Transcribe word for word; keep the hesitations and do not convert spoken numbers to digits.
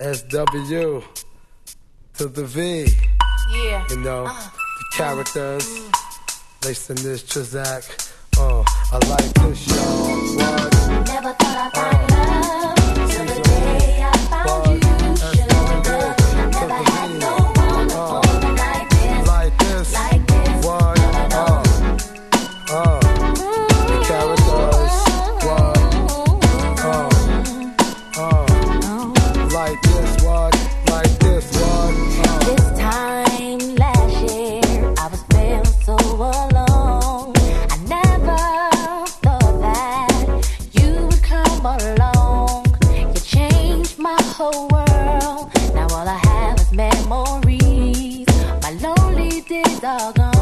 S W to the V. Yeah. You know, uh. the characters. Lacing this Trizak. Uh, I like this, y'all. What? Never thought I'd find love till the day I found you. Sugar, I never had no one before the like this. Like this. Like this. What? Uh, uh, the characters. What? Uh, uh, like this. What? Like this. What? Uh. This time last year, I was feeling so alone. I never thought that you would come along. You changed my whole world. Now all I have is memories. My lonely days are gone.